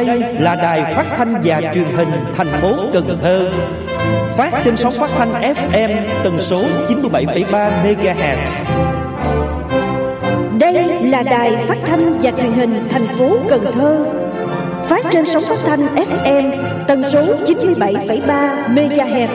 Đây là đài phát thanh và truyền hình thành phố Cần Thơ, phát trên sóng phát thanh FM tần số 97,3 MHz. Đây là đài phát thanh và truyền hình thành phố Cần Thơ, phát trên sóng phát thanh FM tần số 97,3 MHz.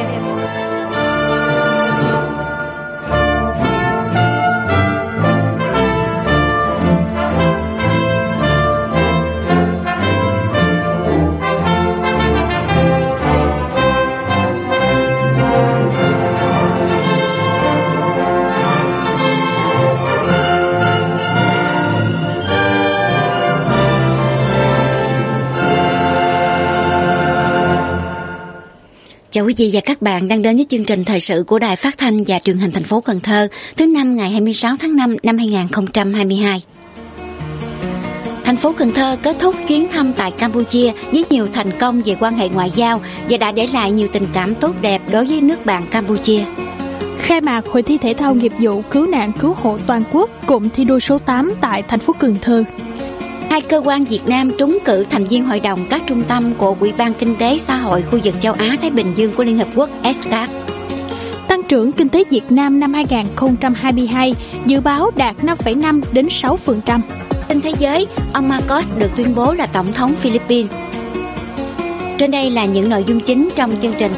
Chào quý vị và các bạn đang đến với chương trình thời sự của Đài Phát thanh và Truyền hình thành phố Cần Thơ thứ năm ngày 26 tháng 5 năm 2022. Thành phố Cần Thơ kết thúc chuyến thăm tại Campuchia với nhiều thành công về quan hệ ngoại giao và đã để lại nhiều tình cảm tốt đẹp đối với nước bạn Campuchia. Khai mạc Hội thi thể thao nghiệp vụ cứu nạn cứu hộ toàn quốc cụm thi đua số 8 tại thành phố Cần Thơ. Hai cơ quan Việt Nam trúng cử thành viên hội đồng các trung tâm của Ủy ban Kinh tế Xã hội khu vực châu Á-Thái Bình Dương của Liên Hợp Quốc ESCAP. Tăng trưởng kinh tế Việt Nam năm 2022 dự báo đạt 5,5 đến 6%. Trên thế giới, ông Marcos được tuyên bố là Tổng thống Philippines. Trên đây là những nội dung chính trong chương trình.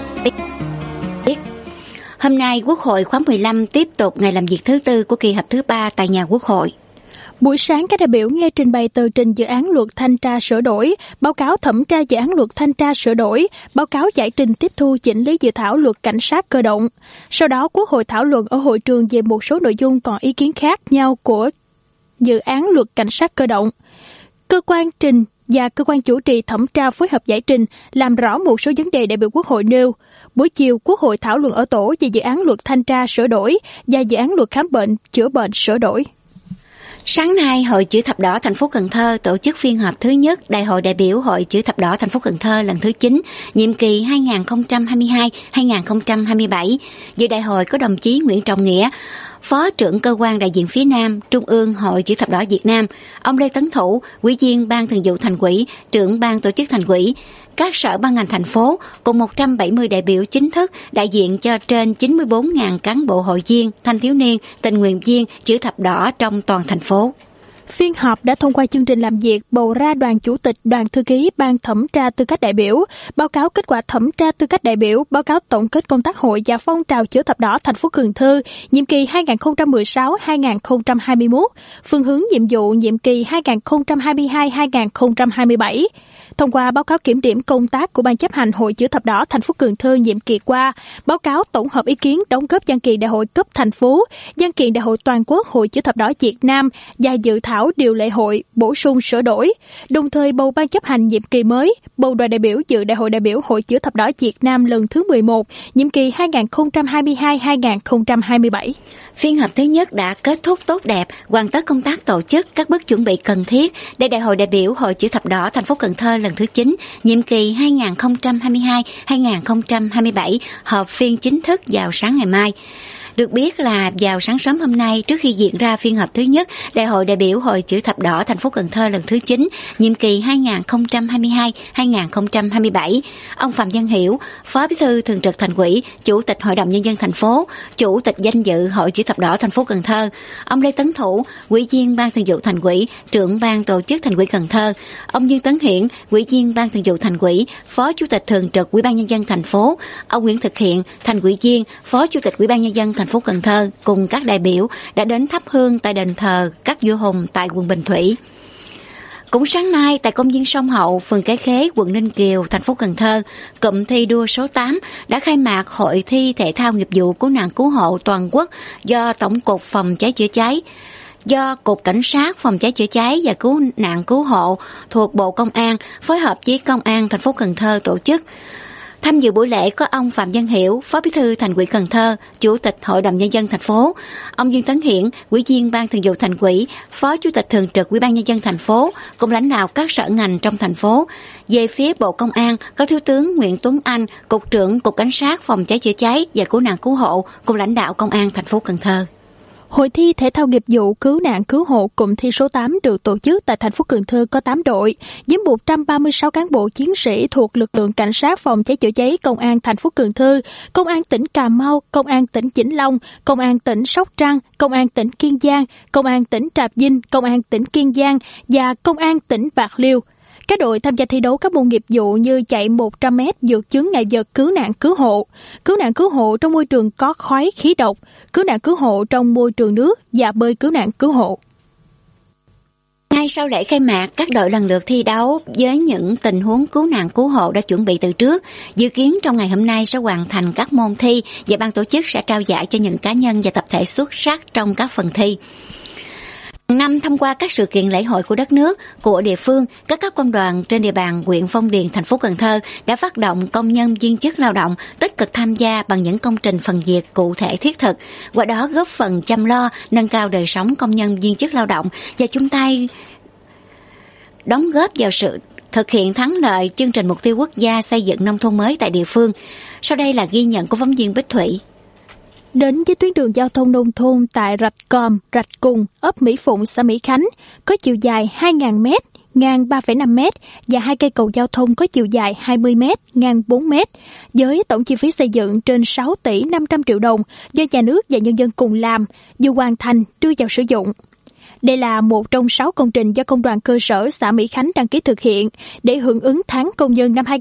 Hôm nay, Quốc hội khóa 15 tiếp tục ngày làm việc thứ tư của kỳ họp thứ 3 tại nhà Quốc hội. Buổi sáng, các đại biểu nghe trình bày tờ trình dự án luật thanh tra sửa đổi, báo cáo thẩm tra dự án luật thanh tra sửa đổi, báo cáo giải trình tiếp thu chỉnh lý dự thảo luật cảnh sát cơ động. Sau đó, Quốc hội thảo luận ở hội trường về một số nội dung còn ý kiến khác nhau của dự án luật cảnh sát cơ động. Cơ quan trình và cơ quan chủ trì thẩm tra phối hợp giải trình làm rõ một số vấn đề đại biểu Quốc hội nêu. Buổi chiều, Quốc hội thảo luận ở tổ về dự án luật thanh tra sửa đổi và dự án luật khám bệnh, chữa bệnh sửa đổi. Sáng nay, Hội Chữ Thập Đỏ thành phố Cần Thơ tổ chức phiên họp thứ nhất Đại hội đại biểu Hội Chữ Thập Đỏ thành phố Cần Thơ lần thứ 9, nhiệm kỳ 2022-2027. Dự đại hội có đồng chí Nguyễn Trọng Nghĩa, Phó trưởng cơ quan đại diện phía Nam, Trung ương Hội Chữ Thập Đỏ Việt Nam, ông Lê Tấn Thủ, Ủy viên Ban Thường vụ Thành ủy, trưởng Ban Tổ chức Thành ủy, các sở ban ngành thành phố cùng 170 đại biểu chính thức đại diện cho trên 94.000 cán bộ hội viên, thanh thiếu niên, tình nguyện viên Chữ Thập Đỏ trong toàn thành phố. Phiên họp đã thông qua chương trình làm việc bầu ra đoàn chủ tịch, đoàn thư ký, ban thẩm tra tư cách đại biểu, báo cáo kết quả thẩm tra tư cách đại biểu, báo cáo tổng kết công tác hội và phong trào Chữ Thập Đỏ thành phố Cần Thơ nhiệm kỳ 2016-2021, phương hướng nhiệm vụ nhiệm kỳ 2022-2027. Thông qua báo cáo kiểm điểm công tác của Ban chấp hành Hội Chữ Thập Đỏ thành phố Cần Thơ nhiệm kỳ qua, báo cáo tổng hợp ý kiến đóng góp văn kiện đại hội cấp thành phố, văn kiện đại hội toàn quốc Hội Chữ Thập Đỏ Việt Nam và dự thảo điều lệ hội bổ sung sửa đổi, đồng thời bầu Ban chấp hành nhiệm kỳ mới, bầu đoàn đại biểu dự đại hội đại biểu Hội Chữ Thập Đỏ Việt Nam lần thứ 11, nhiệm kỳ 2022-2027. Phiên họp thứ nhất đã kết thúc tốt đẹp, hoàn tất công tác tổ chức các bước chuẩn bị cần thiết để Đại hội đại biểu Hội Chữ Thập Đỏ thành phố Cần Thơ lần thứ 9, nhiệm kỳ 2022-2027 họp phiên chính thức vào sáng ngày mai. Được biết là vào sáng sớm hôm nay, trước khi diễn ra phiên họp thứ nhất Đại hội đại biểu Hội Chữ Thập Đỏ thành phố Cần Thơ lần thứ 9, nhiệm kỳ 2022-2027, ông Phạm Văn Hiểu, Phó Bí thư Thường trực Thành ủy, Chủ tịch Hội đồng Nhân dân thành phố, Chủ tịch danh dự Hội Chữ Thập Đỏ thành phố Cần Thơ, ông Lê Tấn Thủ, Ủy viên Ban Thường vụ Thành ủy, Trưởng Ban Tổ chức Thành ủy Cần Thơ, ông Dương Tấn Hiển, Ủy viên Ban Thường vụ Thành ủy, Phó Chủ tịch Thường trực Ủy ban Nhân dân thành phố, ông Nguyễn Thực Hiện, Thành ủy viên, Phó Chủ tịch Ủy ban Nhân dân thành phố Cần Thơ cùng các đại biểu đã đến thắp hương tại đền thờ các vua hùng tại quận Bình Thủy. Cũng sáng nay tại công viên Sông Hậu, phường Cái Khế, quận Ninh Kiều, thành phố Cần Thơ, cụm thi đua số 8 đã khai mạc Hội thi thể thao nghiệp vụ cứu nạn cứu hộ toàn quốc do Tổng cục Phòng cháy chữa cháy, do Cục Cảnh sát Phòng cháy chữa cháy và Cứu nạn cứu hộ thuộc Bộ Công an phối hợp với Công an thành phố Cần Thơ tổ chức. Tham dự buổi lễ có ông Phạm Văn Hiểu, Phó Bí thư Thành ủy Cần Thơ, Chủ tịch Hội đồng Nhân dân thành phố, ông Dương Tấn Hiển, Ủy viên Ban Thường vụ Thành ủy, Phó Chủ tịch Thường trực Ủy ban Nhân dân thành phố, cùng lãnh đạo các sở ngành trong thành phố. Về phía Bộ Công an có Thiếu tướng Nguyễn Tuấn Anh, Cục trưởng Cục Cảnh sát Phòng cháy chữa cháy và Cứu nạn cứu hộ, cùng lãnh đạo Công an thành phố Cần Thơ. Hội thi thể thao nghiệp vụ cứu nạn cứu hộ cụm thi số 8 được tổ chức tại thành phố Cần Thơ có 8 đội, với 136 cán bộ chiến sĩ thuộc lực lượng cảnh sát phòng cháy chữa cháy Công an thành phố Cần Thơ, Công an tỉnh Cà Mau, Công an tỉnh Vĩnh Long, Công an tỉnh Sóc Trăng, Công an tỉnh Kiên Giang, Công an tỉnh Trà Vinh, Công an tỉnh Kiên Giang và Công an tỉnh Bạc Liêu. Các đội tham gia thi đấu các môn nghiệp vụ như chạy 100m vượt chướng ngại vật cứu nạn cứu hộ trong môi trường có khói khí độc, cứu nạn cứu hộ trong môi trường nước và bơi cứu nạn cứu hộ. Ngay sau lễ khai mạc, các đội lần lượt thi đấu với những tình huống cứu nạn cứu hộ đã chuẩn bị từ trước. Dự kiến trong ngày hôm nay sẽ hoàn thành các môn thi và ban tổ chức sẽ trao giải cho những cá nhân và tập thể xuất sắc trong các phần thi. Năm thông qua các sự kiện lễ hội của đất nước, của địa phương, các cấp công đoàn trên địa bàn huyện Phong Điền, thành phố Cần Thơ đã phát động công nhân viên chức lao động tích cực tham gia bằng những công trình phần việc cụ thể thiết thực, qua đó góp phần chăm lo, nâng cao đời sống công nhân viên chức lao động và chung tay đóng góp vào sự thực hiện thắng lợi chương trình mục tiêu quốc gia xây dựng nông thôn mới tại địa phương. Sau đây là ghi nhận của phóng viên Bích Thủy. Đến với tuyến đường giao thông nông thôn tại Rạch Còm, Rạch Cùng, ấp Mỹ Phụng, xã Mỹ Khánh, có chiều dài 2.000 m, ngang 3,5 m và 2 cây cầu giao thông có chiều dài 20 m, ngang 4 m, với tổng chi phí xây dựng trên 6 tỷ 500 triệu đồng do nhà nước và nhân dân cùng làm, dù hoàn thành đưa vào sử dụng. Đây là một trong 6 công trình do Công đoàn cơ sở xã Mỹ Khánh đăng ký thực hiện để hưởng ứng tháng công nhân năm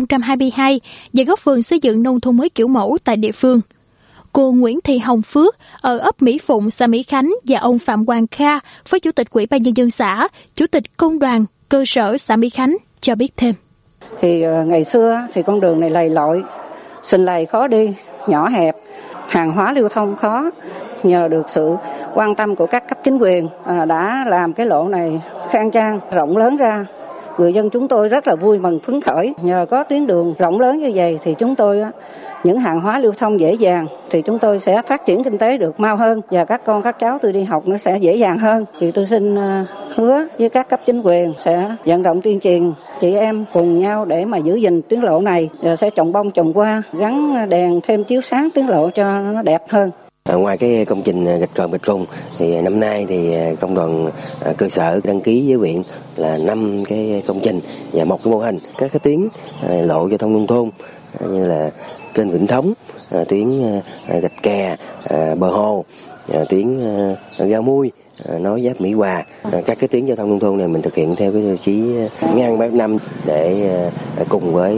2022 và góp phần xây dựng nông thôn mới kiểu mẫu tại địa phương. Cô Nguyễn Thị Hồng Phước ở ấp Mỹ Phụng, xã Mỹ Khánh và ông Phạm Hoàng Kha, Phó Chủ tịch Ủy ban Nhân dân xã, Chủ tịch Công đoàn cơ sở xã Mỹ Khánh cho biết thêm. Thì ngày xưa thì con đường này lầy lội, sình lầy khó đi, nhỏ hẹp, hàng hóa lưu thông khó. Nhờ được sự quan tâm của các cấp chính quyền đã làm cái lộ này khang trang, rộng lớn ra. Người dân chúng tôi rất là vui mừng phấn khởi. Nhờ có tuyến đường rộng lớn như vậy thì chúng tôi những hàng hóa lưu thông dễ dàng thì chúng tôi sẽ phát triển kinh tế được mau hơn và các con các cháu tôi đi học nó sẽ dễ dàng hơn. Thì tôi xin hứa với các cấp chính quyền sẽ vận động tuyên truyền chị em cùng nhau để mà giữ gìn tuyến lộ này, và sẽ trồng bông trồng hoa, gắn đèn thêm chiếu sáng tuyến lộ cho nó đẹp hơn. Ngoài cái công trình Rạch Còm Rạch Cùng thì năm nay thì công đoàn cơ sở đăng ký với huyện là 5 cái công trình và 1 cái mô hình các cái tuyến lộ giao thông nông thôn như là kênh Vĩnh Thống, tuyến Rạch Kè, Bờ Hồ, tuyến Ga Mui, nối giáp Mỹ Hòa. Các cái tuyến giao thông nông thôn này mình thực hiện theo cái tiêu chí ngang 3 năm để cùng với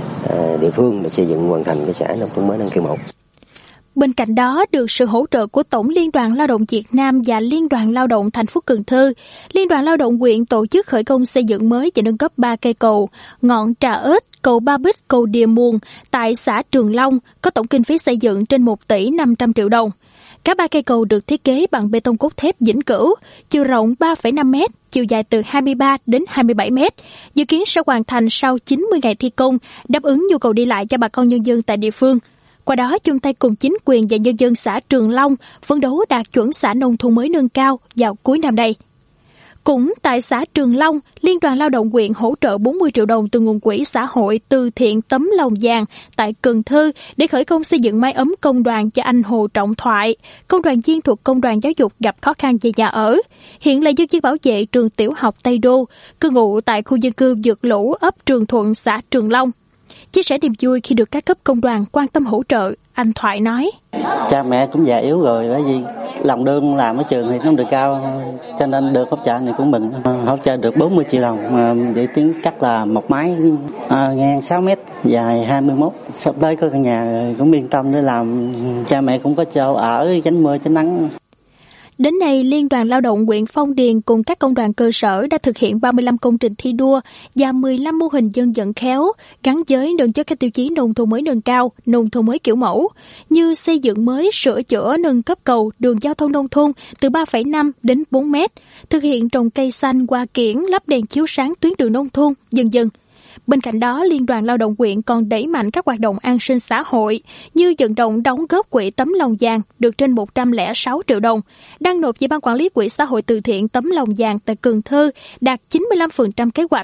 địa phương để xây dựng hoàn thành cái xã nông thôn mới nâng kiểu mẫu. Bên cạnh đó, được sự hỗ trợ của Tổng Liên đoàn Lao động Việt Nam và Liên đoàn Lao động thành phố Cần Thơ, Liên đoàn Lao động huyện tổ chức khởi công xây dựng mới và nâng cấp 3 cây cầu: Ngọn Trà Ếch, cầu Ba Bích, cầu Đìa Muồng tại xã Trường Long, có tổng kinh phí xây dựng trên 1 tỷ 500 triệu đồng. Cả 3 cây cầu được thiết kế bằng bê tông cốt thép vĩnh cửu, chiều rộng 3,5 m, chiều dài từ 23 đến 27 m. Dự kiến sẽ hoàn thành sau 90 ngày thi công, đáp ứng nhu cầu đi lại cho bà con nhân dân tại địa phương. Qua đó, chung tay cùng chính quyền và nhân dân xã Trường Long phấn đấu đạt chuẩn xã nông thôn mới nâng cao vào cuối năm nay. Cũng tại xã Trường Long, Liên đoàn Lao động huyện hỗ trợ 40 triệu đồng từ nguồn quỹ xã hội từ thiện Tấm Lòng Vàng tại Cần Thơ để khởi công xây dựng mái ấm công đoàn cho anh Hồ Trọng Thoại, công đoàn viên thuộc Công đoàn Giáo dục gặp khó khăn về nhà ở. Hiện là nhân viên bảo vệ trường tiểu học Tây Đô, cư ngụ tại khu dân cư Vượt Lũ, ấp Trường Thuận, xã Trường Long. Chia sẻ niềm vui khi được các cấp công đoàn quan tâm hỗ trợ, anh Thoại nói: Cha mẹ cũng già yếu rồi, bởi vì lòng lương làm ở trường thì nó được cao, cho nên được hỗ trợ này cũng mừng. Hỗ trợ được 40 triệu đồng, vậy tiếng cắt là một mái ngang 6 m, dài 21. Sắp tới có căn nhà cũng yên tâm để làm, cha mẹ cũng có chỗ ở, tránh mưa tránh nắng. Đến nay, Liên đoàn Lao động huyện Phong Điền cùng các công đoàn cơ sở đã thực hiện 35 công trình thi đua và 15 mô hình dân vận khéo gắn với nâng chất các tiêu chí nông thôn mới nâng cao, nông thôn mới kiểu mẫu, như xây dựng mới, sửa chữa, nâng cấp cầu, đường giao thông nông thôn từ 3,5 đến 4 mét, thực hiện trồng cây xanh, hoa kiển, lắp đèn chiếu sáng tuyến đường nông thôn, vân vân. Bên cạnh đó, Liên đoàn Lao động huyện còn đẩy mạnh các hoạt động an sinh xã hội như vận động đóng góp quỹ Tấm Lòng Vàng được trên 106 triệu đồng, đăng nộp về Ban Quản lý Quỹ Xã hội từ thiện Tấm Lòng Vàng tại Cần Thơ đạt 95% kế hoạch,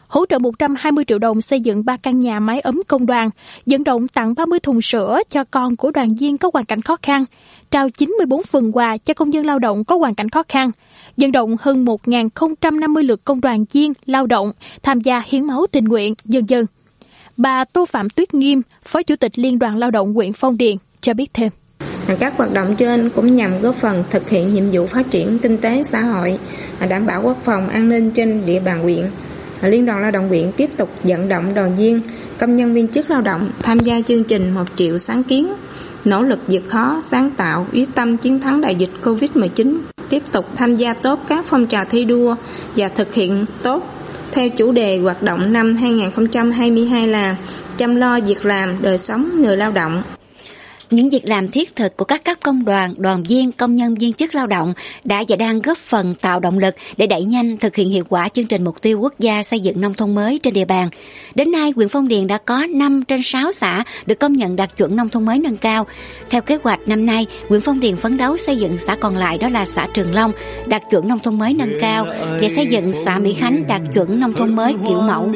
hỗ trợ 120 triệu đồng xây dựng 3 căn nhà mái ấm công đoàn, vận động tặng 30 thùng sữa cho con của đoàn viên có hoàn cảnh khó khăn, trao 94 phần quà cho công nhân lao động có hoàn cảnh khó khăn, vận động hơn 1.050 lượt công đoàn viên lao động tham gia hiến máu tình nguyện, v.v. Bà Tô Phạm Tuyết Nghiêm, Phó Chủ tịch Liên đoàn Lao động huyện Phong Điền cho biết thêm. Các hoạt động trên cũng nhằm góp phần thực hiện nhiệm vụ phát triển kinh tế xã hội, đảm bảo quốc phòng an ninh trên địa bàn huyện. Liên đoàn Lao động huyện tiếp tục vận động đoàn viên, công nhân viên chức lao động tham gia chương trình 1 triệu sáng kiến, nỗ lực vượt khó, sáng tạo, quyết tâm chiến thắng đại dịch Covid-19, tiếp tục tham gia tốt các phong trào thi đua và thực hiện tốt theo chủ đề hoạt động năm 2022 là chăm lo việc làm, đời sống người lao động. Những việc làm thiết thực của các cấp công đoàn, đoàn viên, công nhân viên chức lao động đã và đang góp phần tạo động lực để đẩy nhanh thực hiện hiệu quả chương trình mục tiêu quốc gia xây dựng nông thôn mới trên địa bàn. Đến nay, huyện Phong Điền đã có 5 trên 6 xã được công nhận đạt chuẩn nông thôn mới nâng cao. Theo kế hoạch năm nay, huyện Phong Điền phấn đấu xây dựng xã còn lại đó là xã Trường Long đạt chuẩn nông thôn mới nâng cao và xây dựng xã Mỹ Khánh đạt chuẩn nông thôn mới kiểu mẫu.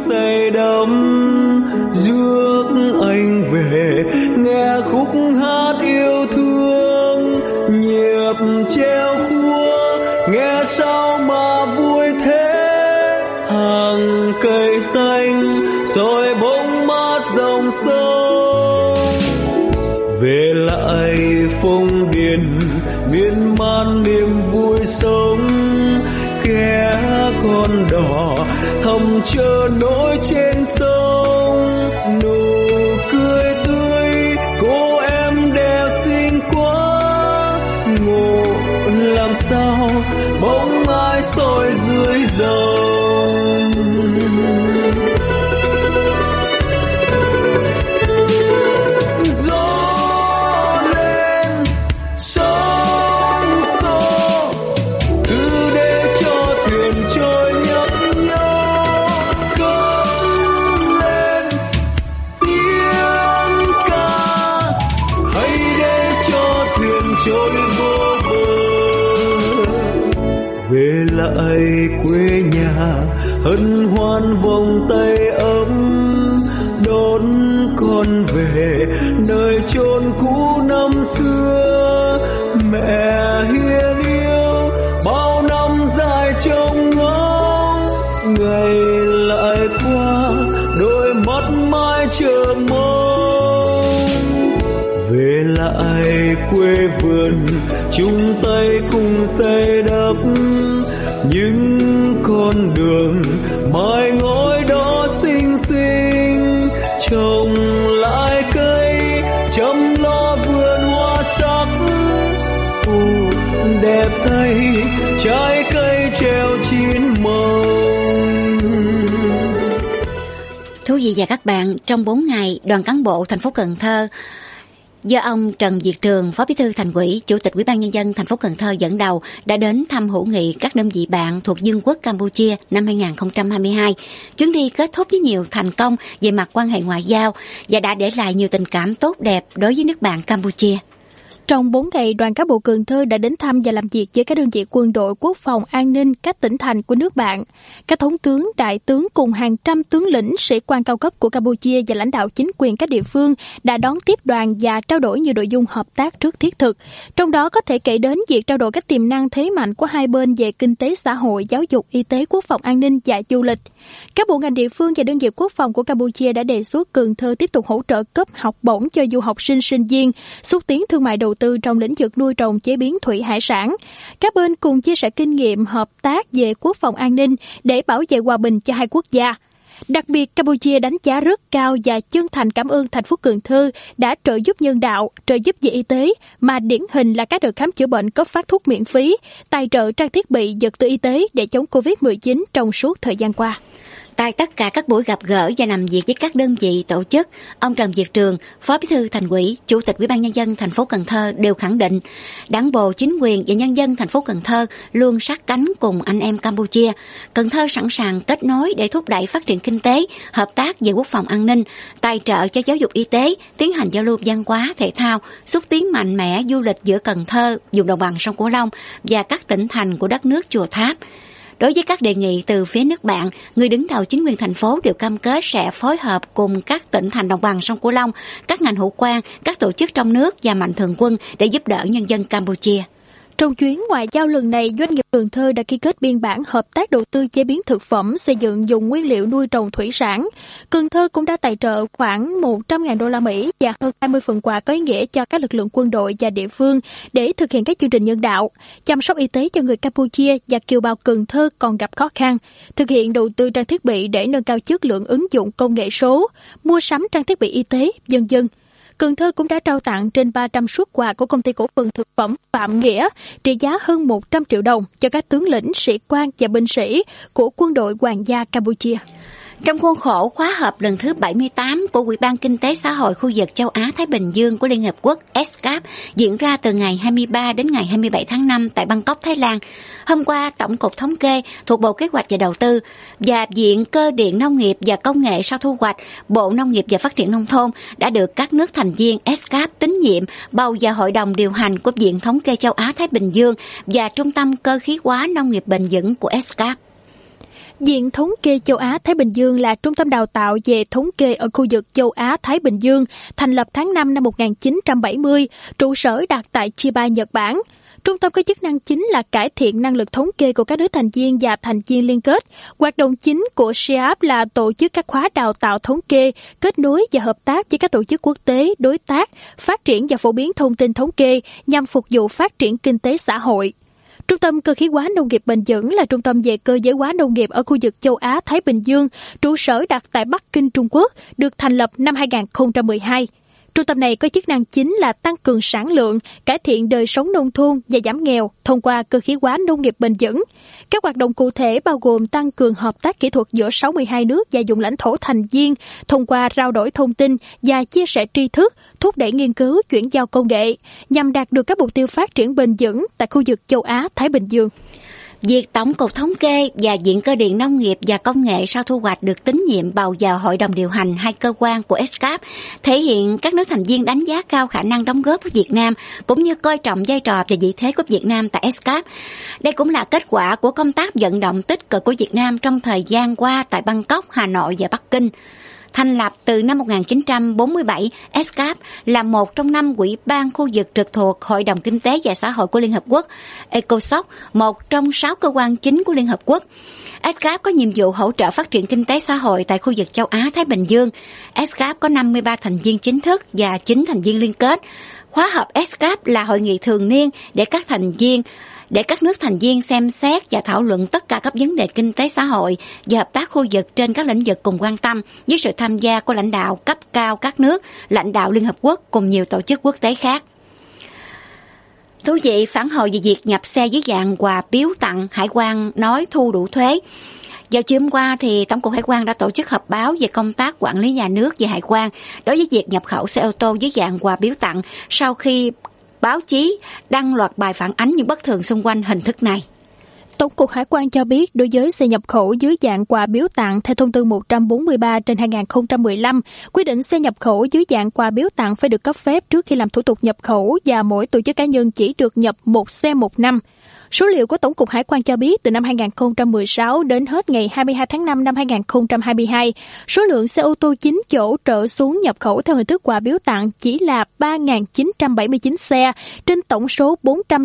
Rước anh về nghe khúc hát yêu thương, nhịp treo khua nghe sao mà vui thế. Hàng cây xanh soi bóng mát dòng sông, về lại Phong Điền miên man niềm vui sống. Ghé con đò thầm chờ nỗi trên sông, nụ cười tươi cô em đẹp xinh quá. Ngộ làm sao bóng ai soi dưới dòng, gió lên sóng xô cứ để cho thuyền trôi nhấp nhô. Cất lên tiếng ca hãy để cho thuyền trôi vô bờ. Về lại quê nhà hân hoan vòng tay ấm, đón con về nơi chôn cũ năm xưa. Mẹ hiền yêu bao năm dài trông ngóng, ngày lại qua đôi mắt mãi chờ mong. Về lại quê vườn chung tay cùng xây đắp những con đường mái ngói đó xinh xinh. Trồng lại cây chăm lo vườn hoa sắc, đẹp thay trái cây treo chín màu. Thú vị và các bạn, trong 4 ngày, đoàn cán bộ thành phố Cần Thơ do ông Trần Việt Trường, Phó Bí thư Thành ủy, Chủ tịch Ủy ban Nhân dân thành phố Cần Thơ dẫn đầu đã đến thăm hữu nghị các đơn vị bạn thuộc Vương quốc Campuchia năm 2022. Chuyến đi kết thúc với nhiều thành công về mặt quan hệ ngoại giao và đã để lại nhiều tình cảm tốt đẹp đối với nước bạn Campuchia. Trong 4 ngày, đoàn cán bộ Cần Thơ đã đến thăm và làm việc với các đơn vị quân đội, quốc phòng, an ninh, các tỉnh thành của nước bạn. Các thống tướng, đại tướng cùng hàng trăm tướng lĩnh, sĩ quan cao cấp của Campuchia và lãnh đạo chính quyền các địa phương đã đón tiếp đoàn và trao đổi nhiều nội dung hợp tác rất thiết thực. Trong đó có thể kể đến việc trao đổi các tiềm năng thế mạnh của hai bên về kinh tế xã hội, giáo dục, y tế, quốc phòng, an ninh và du lịch. Các bộ ngành địa phương và đơn vị quốc phòng của Campuchia đã đề xuất Cần Thơ tiếp tục hỗ trợ cấp học bổng cho du học sinh, sinh viên, xúc tiến thương mại đầu tư trong lĩnh vực nuôi trồng, chế biến thủy hải sản. Các bên cùng chia sẻ kinh nghiệm hợp tác về quốc phòng an ninh để bảo vệ hòa bình cho hai quốc gia. Đặc biệt, Campuchia đánh giá rất cao và chân thành cảm ơn thành phố Cần Thơ đã trợ giúp nhân đạo, trợ giúp về y tế, mà điển hình là các đợt khám chữa bệnh cấp phát thuốc miễn phí, tài trợ trang thiết bị, vật tư y tế để chống Covid-19 trong suốt thời gian qua. Tại tất cả các buổi gặp gỡ và làm việc với các đơn vị tổ chức, ông Trần Việt Trường, Phó Bí thư Thành ủy, Chủ tịch Ủy ban Nhân dân thành phố Cần Thơ đều khẳng định Đảng bộ, chính quyền và nhân dân thành phố Cần Thơ luôn sát cánh cùng anh em Campuchia. Cần Thơ sẵn sàng kết nối để thúc đẩy phát triển kinh tế, hợp tác về quốc phòng an ninh, tài trợ cho giáo dục y tế, tiến hành giao lưu văn hóa, thể thao, xúc tiến mạnh mẽ du lịch giữa Cần Thơ, vùng đồng bằng sông Cửu Long và các tỉnh thành của đất nước Chùa Tháp. Đối với các đề nghị từ phía nước bạn, người đứng đầu chính quyền thành phố đều cam kết sẽ phối hợp cùng các tỉnh thành đồng bằng sông Cửu Long, các ngành hữu quan, các tổ chức trong nước và mạnh thường quân để giúp đỡ nhân dân Campuchia. Trong chuyến ngoại giao lần này, doanh nghiệp Cần Thơ đã ký kết biên bản hợp tác đầu tư chế biến thực phẩm, xây dựng dùng nguyên liệu nuôi trồng thủy sản. Cần Thơ cũng đã tài trợ khoảng 100.000 đô la Mỹ và hơn 20 phần quà có ý nghĩa cho các lực lượng quân đội và địa phương để thực hiện các chương trình nhân đạo, chăm sóc y tế cho người Campuchia và kiều bào Cần Thơ còn gặp khó khăn, thực hiện đầu tư trang thiết bị để nâng cao chất lượng ứng dụng công nghệ số, mua sắm trang thiết bị y tế, v.v. Cần Thơ cũng đã trao tặng trên 300 suất quà của công ty cổ phần thực phẩm Phạm Nghĩa trị giá hơn 100 triệu đồng cho các tướng lĩnh, sĩ quan và binh sĩ của quân đội Hoàng gia Campuchia. Trong khuôn khổ khóa họp lần thứ 78 của Ủy ban Kinh tế Xã hội khu vực Châu Á-Thái Bình Dương của Liên Hợp Quốc ESCAP diễn ra từ ngày 23 đến ngày 27 tháng 5 tại Bangkok, Thái Lan, hôm qua, Tổng cục Thống kê thuộc Bộ Kế hoạch và Đầu tư và Viện Cơ điện Nông nghiệp và Công nghệ sau thu hoạch Bộ Nông nghiệp và Phát triển Nông thôn đã được các nước thành viên ESCAP tín nhiệm bầu vào Hội đồng điều hành của Viện Thống kê Châu Á-Thái Bình Dương và Trung tâm Cơ khí hóa Nông nghiệp bền vững của ESCAP. Viện Thống kê Châu Á-Thái Bình Dương là trung tâm đào tạo về thống kê ở khu vực Châu Á-Thái Bình Dương, thành lập tháng 5 năm 1970, trụ sở đặt tại Chiba, Nhật Bản. Trung tâm có chức năng chính là cải thiện năng lực thống kê của các nước thành viên và thành viên liên kết. Hoạt động chính của SEAP là tổ chức các khóa đào tạo thống kê, kết nối và hợp tác với các tổ chức quốc tế, đối tác, phát triển và phổ biến thông tin thống kê nhằm phục vụ phát triển kinh tế xã hội. Trung tâm Cơ khí hóa Nông nghiệp bền vững là trung tâm về cơ giới hóa nông nghiệp ở khu vực Châu Á-Thái Bình Dương, trụ sở đặt tại Bắc Kinh, Trung Quốc, được thành lập năm 2012. Trung tâm này có chức năng chính là tăng cường sản lượng, cải thiện đời sống nông thôn và giảm nghèo thông qua cơ khí hóa nông nghiệp bền vững. Các hoạt động cụ thể bao gồm tăng cường hợp tác kỹ thuật giữa 62 nước và vùng lãnh thổ thành viên thông qua trao đổi thông tin và chia sẻ tri thức, thúc đẩy nghiên cứu, chuyển giao công nghệ nhằm đạt được các mục tiêu phát triển bền vững tại khu vực Châu Á-Thái Bình Dương. Việc Tổng cục Thống kê và Viện Cơ điện Nông nghiệp và Công nghệ sau thu hoạch được tín nhiệm bầu vào Hội đồng điều hành hai cơ quan của ESCAP thể hiện các nước thành viên đánh giá cao khả năng đóng góp của Việt Nam cũng như coi trọng vai trò và vị thế của Việt Nam tại ESCAP. Đây cũng là kết quả của công tác vận động tích cực của Việt Nam trong thời gian qua tại Bangkok, Hà Nội và Bắc Kinh. Thành lập từ năm 1947, ESCAP là một trong 5 ủy ban khu vực trực thuộc Hội đồng Kinh tế và Xã hội của Liên Hợp Quốc, ECOSOC, một trong 6 cơ quan chính của Liên Hợp Quốc. ESCAP có nhiệm vụ hỗ trợ phát triển kinh tế xã hội tại khu vực Châu Á-Thái Bình Dương. ESCAP có 53 thành viên chính thức và 9 thành viên liên kết. Khóa họp ESCAP là hội nghị thường niên để các nước thành viên xem xét và thảo luận tất cả các vấn đề kinh tế xã hội và hợp tác khu vực trên các lĩnh vực cùng quan tâm, với sự tham gia của lãnh đạo cấp cao các nước, lãnh đạo Liên Hợp Quốc cùng nhiều tổ chức quốc tế khác. Thú vị, phản hồi về việc nhập xe dưới dạng quà biếu tặng, Hải quan nói thu đủ thuế. Vào chiều hôm qua, thì Tổng cục Hải quan đã tổ chức họp báo về công tác quản lý nhà nước về hải quan đối với việc nhập khẩu xe ô tô dưới dạng quà biếu tặng sau khi báo chí đăng loạt bài phản ánh những bất thường xung quanh hình thức này. Tổng cục Hải quan cho biết đối với xe nhập khẩu dưới dạng quà biếu tặng theo thông tư 143/2015, quy định xe nhập khẩu dưới dạng quà biếu tặng phải được cấp phép trước khi làm thủ tục nhập khẩu và mỗi tổ chức cá nhân chỉ được nhập một xe một năm. Số liệu của Tổng cục Hải quan cho biết từ năm 2016 đến hết ngày 22 tháng 5 năm 2022, số lượng xe ô tô 9 chỗ trở xuống nhập khẩu theo hình thức quà biếu tặng chỉ là 3.979 xe trên tổng số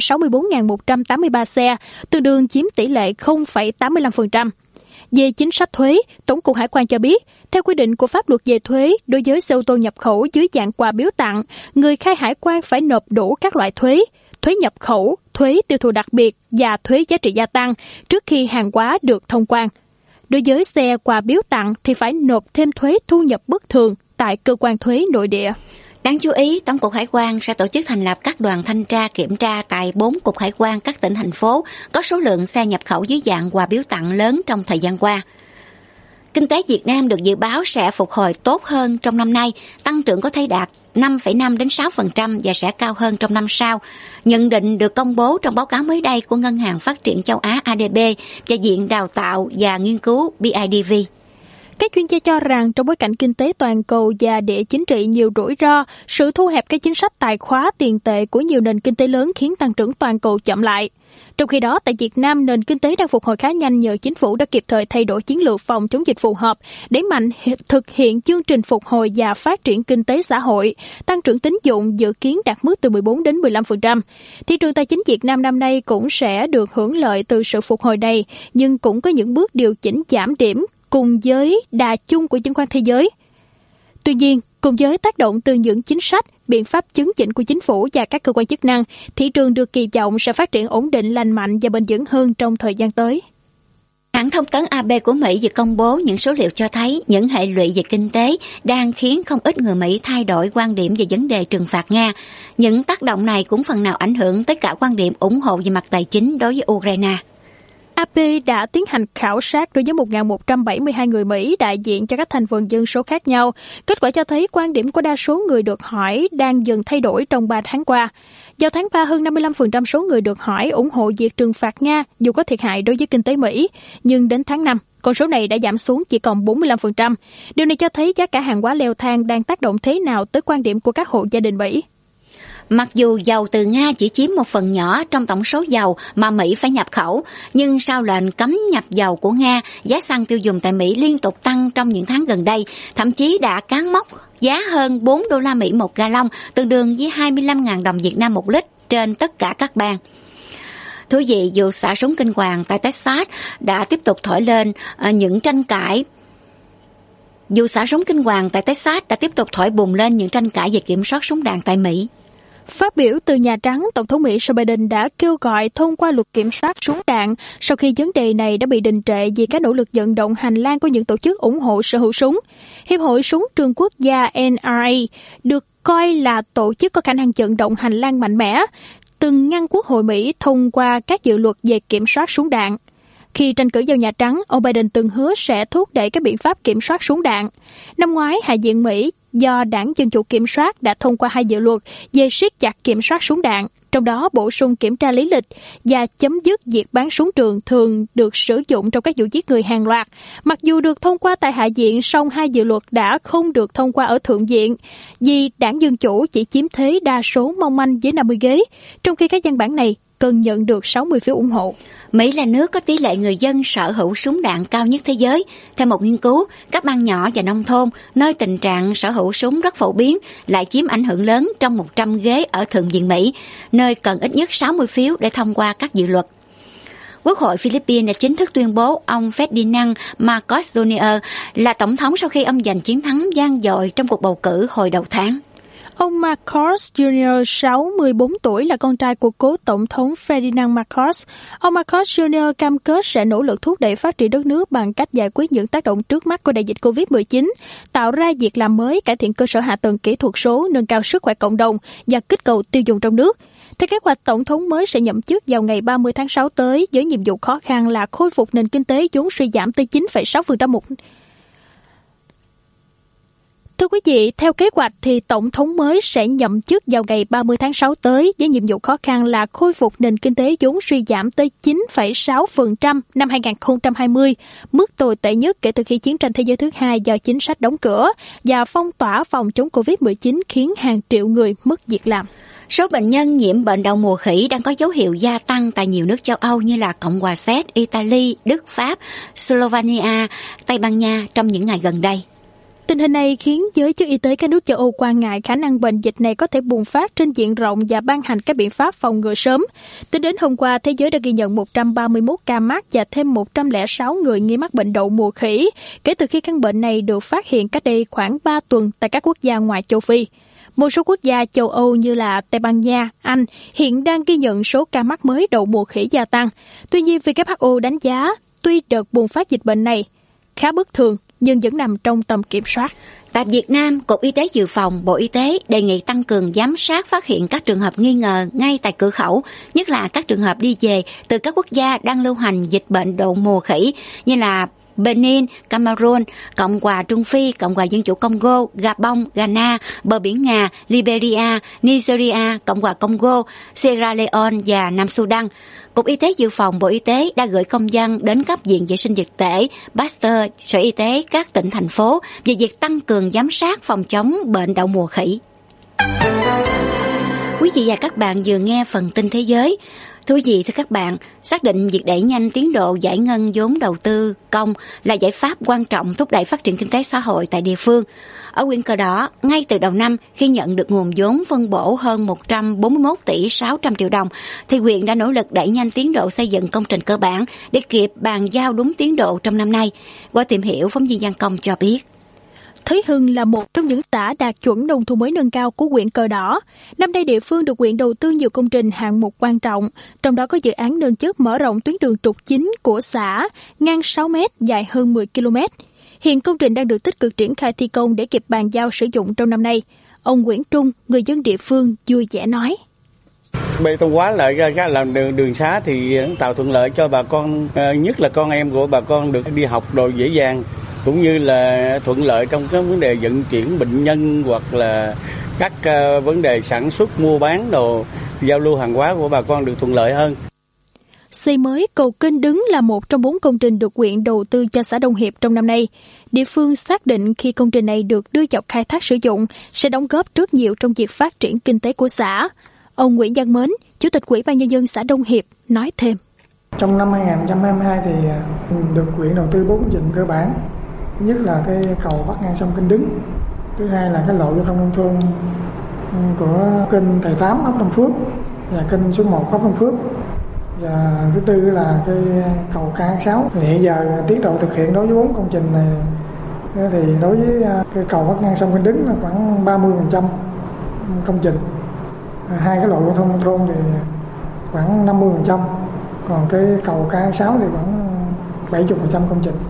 464.183 xe, tương đương chiếm tỷ lệ 0,85%. Về chính sách thuế, Tổng cục Hải quan cho biết, theo quy định của pháp luật về thuế, đối với xe ô tô nhập khẩu dưới dạng quà biếu tặng, người khai hải quan phải nộp đủ các loại thuế nhập khẩu, thuế tiêu thụ đặc biệt và thuế giá trị gia tăng trước khi hàng hóa được thông quan. Đối với xe quà biếu tặng thì phải nộp thêm thuế thu nhập bất thường tại cơ quan thuế nội địa. Đáng chú ý, Tổng cục Hải quan sẽ tổ chức thành lập các đoàn thanh tra kiểm tra tại 4 cục hải quan các tỉnh, thành phố có số lượng xe nhập khẩu dưới dạng quà biếu tặng lớn trong thời gian qua. Kinh tế Việt Nam được dự báo sẽ phục hồi tốt hơn trong năm nay, tăng trưởng có thể đạt 5,5 đến 6% và sẽ cao hơn trong năm sau. Nhận định được công bố trong báo cáo mới đây của Ngân hàng Phát triển Châu Á ADB và Viện Đào tạo và Nghiên cứu BIDV. Các chuyên gia cho rằng trong bối cảnh kinh tế toàn cầu và địa chính trị nhiều rủi ro, sự thu hẹp các chính sách tài khóa tiền tệ của nhiều nền kinh tế lớn khiến tăng trưởng toàn cầu chậm lại. Trong khi đó, tại Việt Nam, nền kinh tế đang phục hồi khá nhanh nhờ chính phủ đã kịp thời thay đổi chiến lược phòng chống dịch phù hợp, đẩy mạnh thực hiện chương trình phục hồi và phát triển kinh tế xã hội, tăng trưởng tín dụng dự kiến đạt mức từ 14 đến 15%. Thị trường tài chính Việt Nam năm nay cũng sẽ được hưởng lợi từ sự phục hồi này, nhưng cũng có những bước điều chỉnh giảm điểm cùng với đà chung của chứng khoán thế giới. Tuy nhiên, cùng với tác động từ những chính sách, biện pháp chứng chỉnh của chính phủ và các cơ quan chức năng, thị trường được kỳ vọng sẽ phát triển ổn định, lành mạnh và bền vững hơn trong thời gian tới. Hãng thông tấn AP của Mỹ vừa công bố những số liệu cho thấy những hệ lụy về kinh tế đang khiến không ít người Mỹ thay đổi quan điểm về vấn đề trừng phạt Nga. Những tác động này cũng phần nào ảnh hưởng tới cả quan điểm ủng hộ về mặt tài chính đối với Ukraine. AP đã tiến hành khảo sát đối với 1.172 người Mỹ đại diện cho các thành phần dân số khác nhau. Kết quả cho thấy quan điểm của đa số người được hỏi đang dần thay đổi trong 3 tháng qua. Vào tháng 3, hơn 55% số người được hỏi ủng hộ việc trừng phạt Nga dù có thiệt hại đối với kinh tế Mỹ. Nhưng đến tháng 5, con số này đã giảm xuống chỉ còn 45%. Điều này cho thấy giá cả hàng hóa leo thang đang tác động thế nào tới quan điểm của các hộ gia đình Mỹ. Mặc dù dầu từ Nga chỉ chiếm một phần nhỏ trong tổng số dầu mà Mỹ phải nhập khẩu, nhưng sau lệnh cấm nhập dầu của Nga, giá xăng tiêu dùng tại Mỹ liên tục tăng trong những tháng gần đây, thậm chí đã cán mốc giá hơn 4 đô la Mỹ một gallon, tương đương với 25.000 đồng Việt Nam một lít trên tất cả các bang. Thú vị, vụ xả súng kinh hoàng tại Texas đã tiếp tục thổi lên những tranh cãi. Vụ xả súng kinh hoàng tại Texas đã tiếp tục thổi bùng lên những tranh cãi về kiểm soát súng đạn tại Mỹ. Phát biểu từ Nhà Trắng, Tổng thống Mỹ Joe Biden đã kêu gọi thông qua luật kiểm soát súng đạn sau khi vấn đề này đã bị đình trệ vì các nỗ lực vận động hành lang của những tổ chức ủng hộ sở hữu súng. Hiệp hội Súng Trường Quốc gia NRA được coi là tổ chức có khả năng vận động hành lang mạnh mẽ, từng ngăn Quốc hội Mỹ thông qua các dự luật về kiểm soát súng đạn. Khi tranh cử vào Nhà Trắng, ông Biden từng hứa sẽ thúc đẩy các biện pháp kiểm soát súng đạn. Năm ngoái, Hạ viện Mỹ do Đảng Dân Chủ kiểm soát đã thông qua 2 dự luật về siết chặt kiểm soát súng đạn, trong đó bổ sung kiểm tra lý lịch và chấm dứt việc bán súng trường thường được sử dụng trong các vụ giết người hàng loạt. Mặc dù được thông qua tại Hạ viện, song 2 dự luật đã không được thông qua ở Thượng viện vì Đảng Dân Chủ chỉ chiếm thế đa số mong manh với 50 ghế, trong khi các văn bản này cần nhận được 60 phiếu ủng hộ. Mỹ là nước có tỷ lệ người dân sở hữu súng đạn cao nhất thế giới. Theo một nghiên cứu, các bang nhỏ và nông thôn, nơi tình trạng sở hữu súng rất phổ biến, lại chiếm ảnh hưởng lớn trong 100 ghế ở Thượng viện Mỹ, nơi cần ít nhất 60 phiếu để thông qua các dự luật. Quốc hội Philippines đã chính thức tuyên bố ông Ferdinand Marcos Jr. là tổng thống sau khi ông giành chiến thắng vang dội trong cuộc bầu cử hồi đầu tháng. Ông Marcos Jr. 64 tuổi là con trai của cố tổng thống Ferdinand Marcos. Ông Marcos Jr. cam kết sẽ nỗ lực thúc đẩy phát triển đất nước bằng cách giải quyết những tác động trước mắt của đại dịch COVID-19, tạo ra việc làm mới, cải thiện cơ sở hạ tầng kỹ thuật số, nâng cao sức khỏe cộng đồng và kích cầu tiêu dùng trong nước. Theo kế hoạch, tổng thống mới sẽ nhậm chức vào ngày 30 tháng 6 tới với nhiệm vụ khó khăn là khôi phục nền kinh tế vốn suy giảm tới 9,6% một. Thưa quý vị, theo kế hoạch thì Tổng thống mới sẽ nhậm chức vào ngày 30 tháng 6 tới với nhiệm vụ khó khăn là khôi phục nền kinh tế vốn suy giảm tới 9,6% năm 2020, mức tồi tệ nhất kể từ khi chiến tranh thế giới thứ hai do chính sách đóng cửa và phong tỏa phòng chống COVID-19 khiến hàng triệu người mất việc làm. Số bệnh nhân nhiễm bệnh đậu mùa khỉ đang có dấu hiệu gia tăng tại nhiều nước châu Âu như là Cộng hòa Séc, Italy, Đức, Pháp, Slovenia, Tây Ban Nha trong những ngày gần đây. Tình hình này khiến giới chức y tế các nước châu Âu quan ngại khả năng bệnh dịch này có thể bùng phát trên diện rộng và ban hành các biện pháp phòng ngừa sớm. Tính đến hôm qua, thế giới đã ghi nhận 131 ca mắc và thêm 106 người nghi mắc bệnh đậu mùa khỉ, kể từ khi căn bệnh này được phát hiện cách đây khoảng 3 tuần tại các quốc gia ngoài châu Phi. Một số quốc gia châu Âu như là Tây Ban Nha, Anh hiện đang ghi nhận số ca mắc mới đậu mùa khỉ gia tăng. Tuy nhiên, WHO đánh giá tuy đợt bùng phát dịch bệnh này khá bất thường, nhưng vẫn nằm trong tầm kiểm soát. Tại Việt Nam, Cục Y tế Dự phòng, Bộ Y tế đề nghị tăng cường giám sát phát hiện các trường hợp nghi ngờ ngay tại cửa khẩu, nhất là các trường hợp đi về từ các quốc gia đang lưu hành dịch bệnh đậu mùa khỉ như là Benin, Cameroon, Cộng hòa Trung Phi, Cộng hòa Dân chủ Congo, Gabon, Ghana, bờ biển Nga, Liberia, Nigeria, Cộng hòa Congo, Sierra Leone và Nam Sudan. Cục Y tế Dự phòng Bộ Y tế đã gửi công văn đến các viện vệ sinh dịch tễ, Pasteur, Sở Y tế các tỉnh, thành phố về việc tăng cường giám sát phòng chống bệnh đậu mùa khỉ. Quý vị và các bạn vừa nghe phần tin thế giới. Thưa quý vị, thưa các bạn, xác định việc đẩy nhanh tiến độ giải ngân vốn đầu tư công là giải pháp quan trọng thúc đẩy phát triển kinh tế xã hội tại địa phương. Ở huyện Cờ Đỏ, ngay từ đầu năm, khi nhận được nguồn vốn phân bổ hơn 141 tỷ 600 triệu đồng, thì huyện đã nỗ lực đẩy nhanh tiến độ xây dựng công trình cơ bản để kịp bàn giao đúng tiến độ trong năm nay. Qua tìm hiểu, phóng viên Giang Công cho biết. Thới Hưng là một trong những xã đạt chuẩn nông thôn mới nâng cao của huyện Cờ Đỏ. Năm nay địa phương được huyện đầu tư nhiều công trình hạng mục quan trọng, trong đó có dự án nâng chất mở rộng tuyến đường trục chính của xã, ngang 6 m, dài hơn 10 km. Hiện công trình đang được tích cực triển khai thi công để kịp bàn giao sử dụng trong năm nay. Ông Nguyễn Trung, người dân địa phương, vui vẻ nói. Bê tông hóa lại ra làm đường xá thì tạo thuận lợi cho bà con, nhất là con em của bà con được đi học đồ dễ dàng, cũng như là thuận lợi trong các vấn đề vận chuyển bệnh nhân hoặc là các vấn đề sản xuất, mua bán đồ, giao lưu hàng hóa của bà con được thuận lợi hơn. Xây mới cầu Kênh Đứng là một trong 4 công trình được huyện đầu tư cho xã Đông Hiệp trong năm nay. Địa phương xác định khi công trình này được đưa vào khai thác sử dụng sẽ đóng góp rất nhiều trong việc phát triển kinh tế của xã. Ông Nguyễn Văn Mến, Chủ tịch Ủy ban Nhân dân xã Đông Hiệp, nói thêm. Trong năm 2022 thì được huyện đầu tư 4 công trình cơ bản. Thứ nhất là cái cầu bắc ngang sông Kênh Đứng. Thứ hai là cái lộ giao thông nông thôn của kênh Thầy Tám ấp Đông Phước và kênh số 1 ấp Đông Phước. Và thứ tư là cái cầu K6. Thì hiện giờ tiến độ thực hiện đối với 4 công trình này thì đối với cái cầu bắc ngang sông Kênh Đứng là khoảng 30% công trình. Hai cái lộ giao thông nông thôn thì khoảng 50%. Còn cái cầu K6 thì khoảng 70% công trình.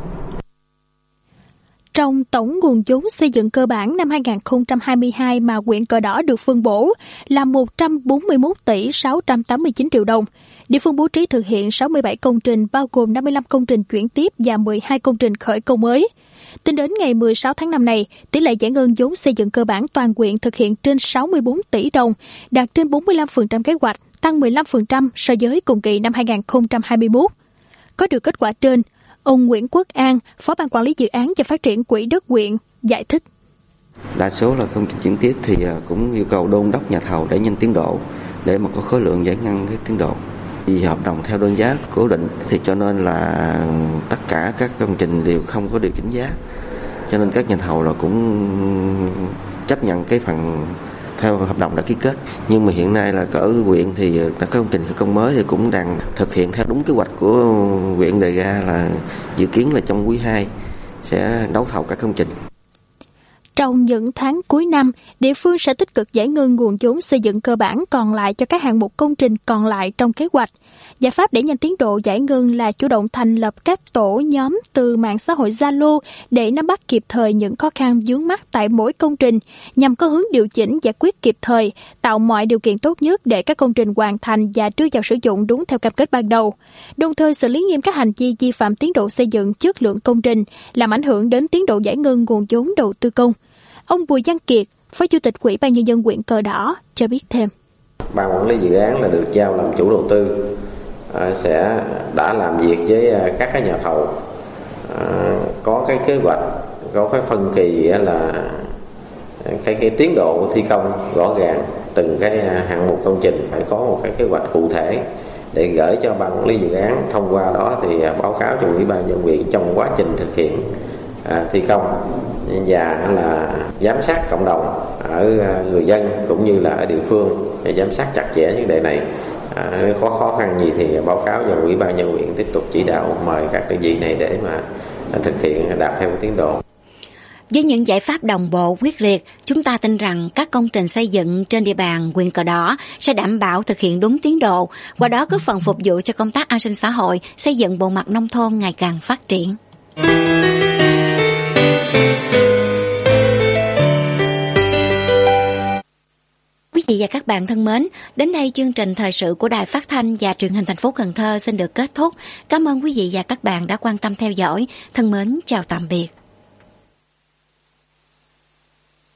Trong tổng nguồn vốn xây dựng cơ bản năm 2022 mà huyện Cờ Đỏ được phân bổ là 141 tỷ 689 triệu đồng. Địa phương bố trí thực hiện 67 công trình bao gồm 55 công trình chuyển tiếp và 12 công trình khởi công mới. Tính đến ngày 16 tháng 5 này, tỷ lệ giải ngân vốn xây dựng cơ bản toàn huyện thực hiện trên 64 tỷ đồng, đạt trên 45% kế hoạch, tăng 15% so với cùng kỳ năm 2021. Có được kết quả trên, ông Nguyễn Quốc An, Phó Ban Quản lý Dự án và Phát triển Quỹ đất huyện, giải thích. Đa số là công trình chuyển tiếp thì cũng yêu cầu đôn đốc nhà thầu để nhanh tiến độ, để mà có khối lượng giải ngân cái tiến độ. Vì hợp đồng theo đơn giá cố định thì cho nên là tất cả các công trình đều không có điều chỉnh giá. Cho nên các nhà thầu là cũng chấp nhận cái phần theo hợp đồng đã ký kết. Nhưng mà hiện nay là ở huyện thì các công trình khởi công mới thì cũng đang thực hiện theo đúng kế hoạch của huyện đề ra, là dự kiến là trong quý 2 sẽ đấu thầu các công trình. Trong những tháng cuối năm, địa phương sẽ tích cực giải ngân nguồn vốn xây dựng cơ bản còn lại cho các hạng mục công trình còn lại trong kế hoạch. Giải pháp để nhanh tiến độ giải ngân là chủ động thành lập các tổ nhóm từ mạng xã hội Zalo để nắm bắt kịp thời những khó khăn vướng mắc tại mỗi công trình, nhằm có hướng điều chỉnh giải quyết kịp thời, tạo mọi điều kiện tốt nhất để các công trình hoàn thành và đưa vào sử dụng đúng theo cam kết ban đầu. Đồng thời xử lý nghiêm các hành vi vi phạm tiến độ xây dựng, chất lượng công trình, làm ảnh hưởng đến tiến độ giải ngân nguồn vốn đầu tư công. Ông Bùi Văn Kiệt, Phó Chủ tịch Ủy ban Nhân dân huyện Cờ Đỏ cho biết thêm. Ban quản lý dự án là được giao làm chủ đầu tư, sẽ đã làm việc với các cái nhà thầu, có cái kế hoạch, có cái phân kỳ là cái tiến độ thi công rõ ràng, từng cái hạng mục công trình phải có một cái kế hoạch cụ thể để gửi cho ban quản lý dự án. Thông qua đó thì báo cáo cho Ủy ban nhân dân huyện trong quá trình thực hiện thi công, và là giám sát cộng đồng ở người dân cũng như là ở địa phương để giám sát chặt chẽ vấn đề này. Nếu có khó khăn gì thì báo cáo cho Ủy ban nhân dân huyện tiếp tục chỉ đạo mời các đơn vị này để mà thực hiện đạt theo tiến độ. Với những giải pháp đồng bộ quyết liệt, chúng ta tin rằng các công trình xây dựng trên địa bàn huyện Cờ Đỏ sẽ đảm bảo thực hiện đúng tiến độ, qua đó góp phần phục vụ cho công tác an sinh xã hội, xây dựng bộ mặt nông thôn ngày càng phát triển. Quý vị và các bạn thân mến, đến đây chương trình thời sự của Đài Phát thanh và Truyền hình thành phố Cần Thơ xin được kết thúc. Cảm ơn quý vị và các bạn đã quan tâm theo dõi. Thân mến, chào tạm biệt.